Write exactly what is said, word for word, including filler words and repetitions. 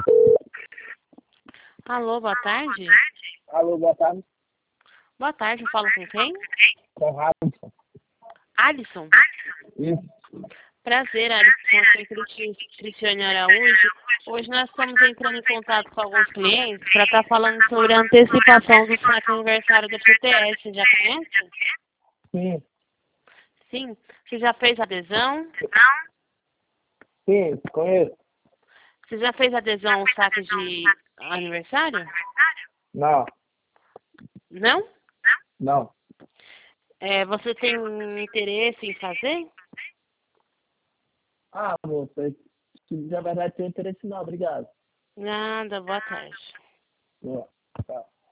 Alô, boa tarde. Alô, boa tarde. Boa tarde, eu falo com quem? Com Robson. Alisson. Isso. Prazer, Alisson. Eu sou a Cristiane Araújo. Hoje nós estamos entrando em contato com alguns clientes para estar falando sobre a antecipação do saque aniversário da F T S. Já conhece? Sim. Sim. Você já fez adesão? Sim, conheço. Você já fez adesão ao saque de aniversário? Não. Não? Não. É, você tem interesse em fazer? Ah, moça, na verdade tem interesse não, obrigado. Nada, boa tarde. Boa. Tchau.